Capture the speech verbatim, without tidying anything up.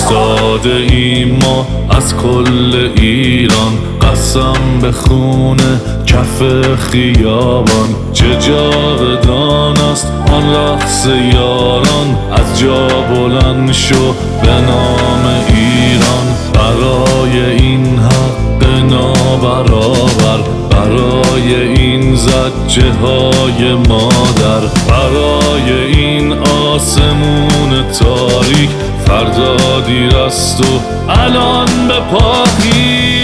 ایستاده ایم ما از کل ایران، قسم به خونه کف خیابان. چه جاودان است آن رقص یاران، از جا بلند شو به نام ایران. برای این حق نابرابر، برای این زجه های مادر، برای این آسمون تاریک. فردا دیر است و الان به پا خیز.